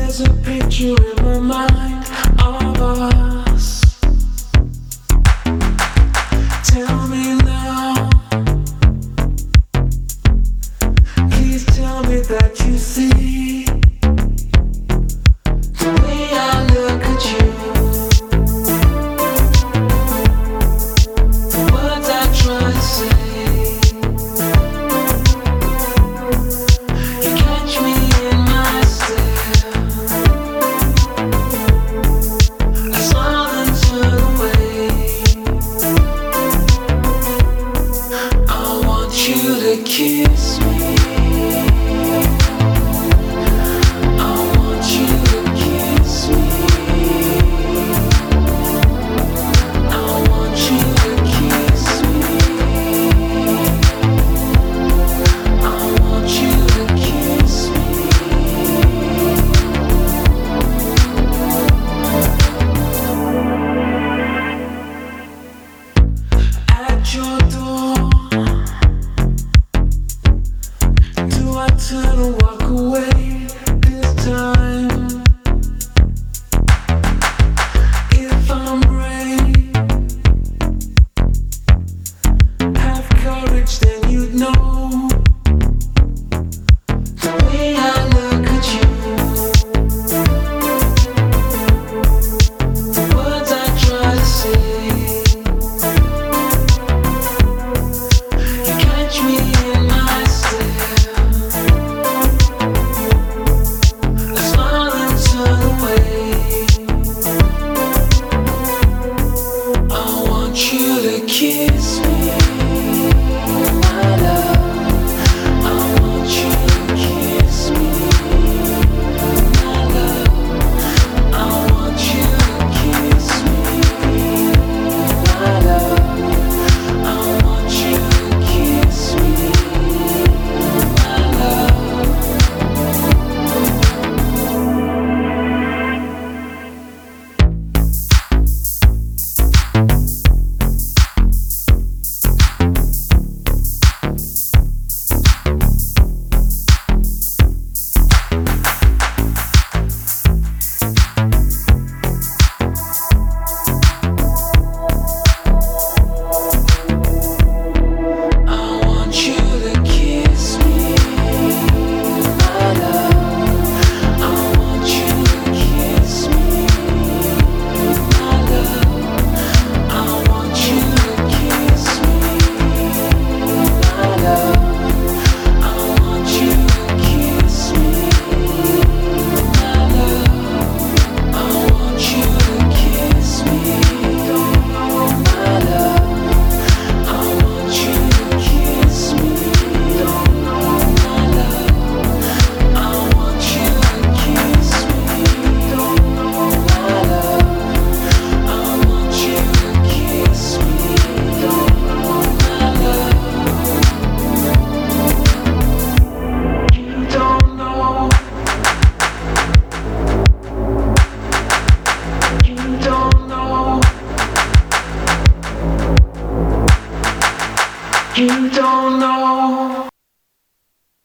There's a picture in my mind of us. Tell me now, please tell me that you see the way I look at you, the words I try to say. You catch me in my stare. I smile and turn away. I want you to kiss me. I want you to kiss me. I want you to kiss me. I want you to kiss me. At your door, do I turn and walk away this time? If I'm brave, have courage, then you'd know the way I look at you, the words I try to say. You catch me in my stare. I smile and turn away. I want you to kiss me, my love. I want you to kiss me, my love. I want you to kiss me, my love. I want you to kiss me, my love. I want you to kiss me, my love. I want you to kiss me, my love. I want you to kiss me, my love. I want you to kiss me, my love. I want you to kiss me, my love. I want you to kiss me, my love. I want you to kiss me, my love. I want you to kiss me, my love. You don't know, you don't know, you don't know.